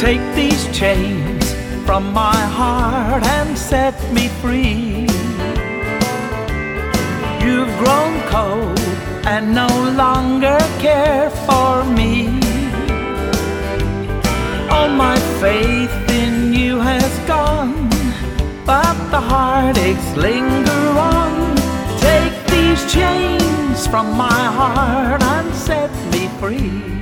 Take these chains from my heart and set me free. You've grown cold and no longer care for me. All my faith in you has gone, but the heartaches linger on. Take these chains from my heart and set me free.